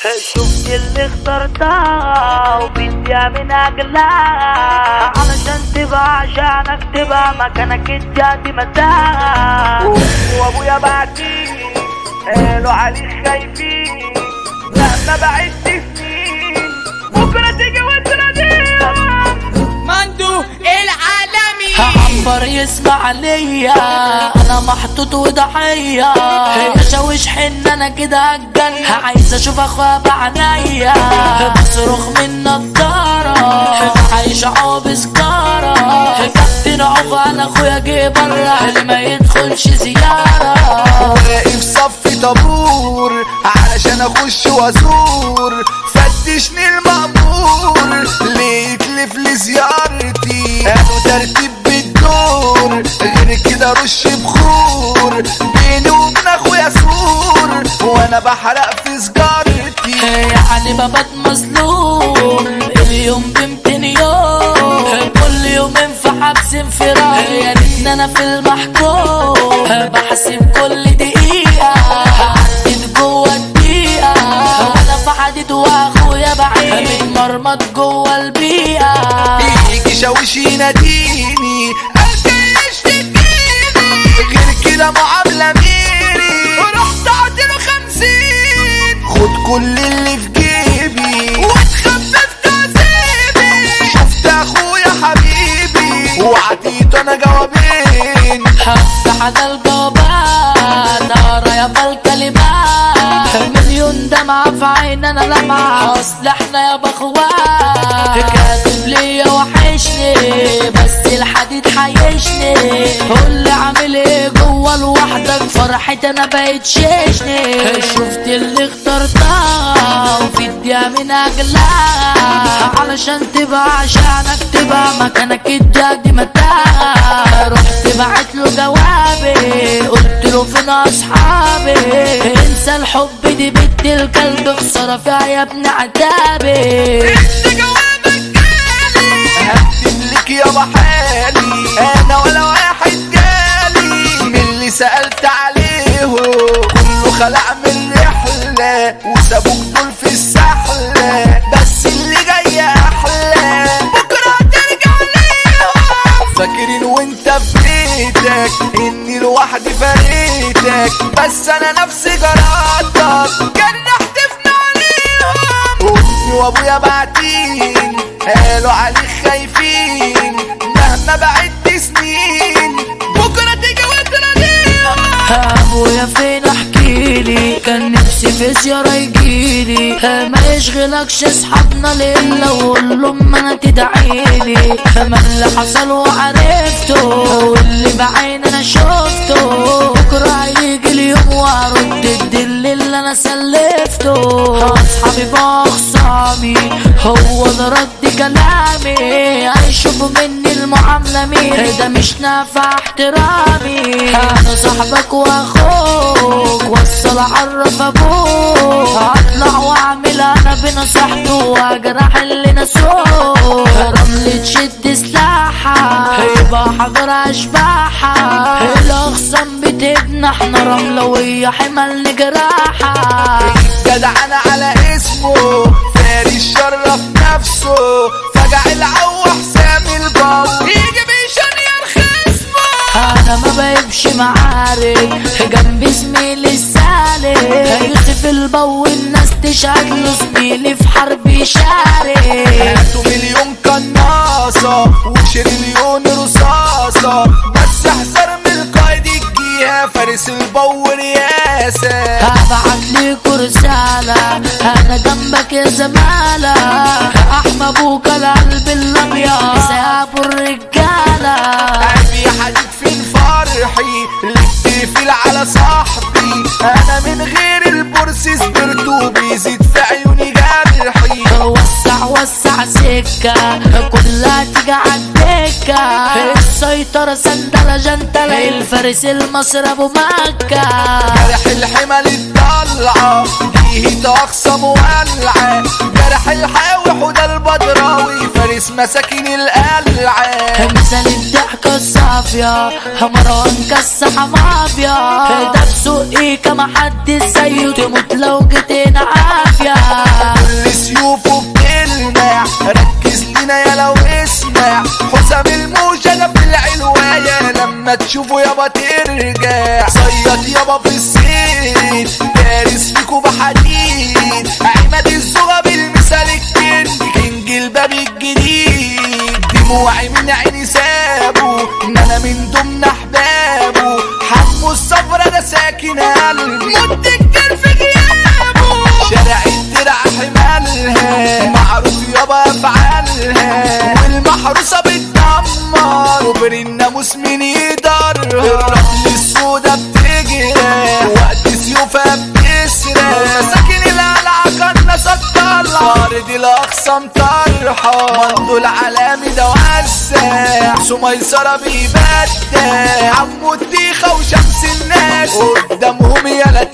شفت اللي اخترتها وبديها من اجلها علشان تبقى عشانك تبقى مكانك الجدي متاع. وابويا بعدين قالوا عليك خايفين لما بعدت سنين بكره تيجي وتناديهم. مندو العالمي هعنبر يسمع ليا انا محطوط وضحية اشوش حن انا كده هتجن عايز اشوف اخويا بعنايا بصرخ من نضارة عايش عقب سجارة كابتن عقب انا اخويا جه برا اللي ما يدخلش زيارة واقف صف طابور علشان اخش وازور فتشني المأمور ليه يكلف لي زيارتي قالوا ترتيب بالدور غير كده رش بخور بيني وبين اخويا سور وانا بحرق في سجارتي يعني ببات مظلوم اليوم ب200 يوم كل يومين في حبس انفراد يا ريتني انا في المحكوم بحسب كل دقيقة عديت جوه الدقيقة وانا في حديد واخويا بعيد متمرمط جوه البيئة يجي شاوش يناديني قلبي يشتكيني غير كده معاملة ميري رحت عطيله 50 خد كل اللي في جيبي واتخففت عذابي شفت اخويا حبيبي وعديته انا جوابين هفتح على الجوابات اقرا يا بالكلمات مليون دمعة في عين انا لمعة اصل احنا يا باخوات كاتب ليا وحشني بس الحديد حيشني قولي عامل ايه جوه لوحدك فرحتي انا بقيت شيشني شفت اللي اخترتها وفي الدنيا من اجلها علشان تبقى عشانك تبقى مكانك الجدي متاع رحت بعت له جوابي قلت له فين اصحابي انسى الحب دي بنت الكلب خساره فيها يا ابن عتابي انت جوابك جالي هكتب لك يابا حالي انا ولا واحد جالي من اللي سألت عليه كله خلع من رحلة وسابوك دول في السحلة بس اللي جاي احلى بكرة ترجع ليهم فاكرين وانت في بيتك اني لوحدي فريتك بس انا نفسي جراتك جرحت في عليهم امي وابويا بعتين قالوا عليك خايفين مهما بعدت سنين بكره تيجي وتناديهم. ابويا فين احكيلي كان نفسي في زيارة يجيلي ما يشغلكش اصحابنا ليلة وقول لهم انا تدعيلي ما اللي حصل وعرفته واللي بعين انا شفته بكرة هيجي اليوم وارد الدل اللي انا سلفته اصحابي باخصامي هو ده رد كلامي هيشوفوا مني المعاملة مين ده مش نافع احترامي انا صاحبك واخوك وصل عرف ابوك هطلع واعمل انا بنصيحته واجرح اللي نسوه رملة تشد سلاحها يبقى حجر اشباحها الاخصام بتبنى احنا رملة وهي حمل نجراحها جدع انا على اسمه فارس شرف نفسه فجع العو حسام البو يجي بيشنير خصمه انا ما بيبش معارك جنب زميلي السالك يوسف البو الناس تشهد له زميلي في حرب يشارك هاتوا مليون قناصة و20 رصاصة بس احذر من القايد الجيها فارس البو رياسة هبعت ليكوا رسالة انا جنبك يا زمالة احمى ابوك القلب الابيض زي ابو الرجالة قلبي حديد فين فرحي اللي بتقفل على صاحبي انا من غير البورس سبرتو بيزيد في عيوني جرحي وسع سكة كلها تيجي عالدكة السيطرة سندلة جنتلة الفارس المصري ابو مكة جرح الحمل الطلعة دي اقصى مولعة جرح الحاوي حوده البدراوي فارس مساكين القلعة مثال الضحكة الصافية مروان كسح مافيا ده بسوقي كما حد زيه تموت لو جيتنا عافية شوفوا يابا ترجع صياد يابا في الصيد دارس فيكوا بحديد عماد الزغة بالمثال كينج الباب الجديد دموعي من عيني سابه ان انا من ضمن احبابه حمو الصبر ده ساكن قلبي متكل في غيابه شارع الدرع حمالها معروف يابا افعالها والمحروسه بتدمر وبر الناموس من يقدرها الرمل السودا بتجري وقت سيوفها بتسرق مساكن القلعه كنا سطلها ارض الاقصى مطرحه مندو العالمي ده وسع سميسره بيبدع عمو الديخه وشمس الناس قدامهم يالا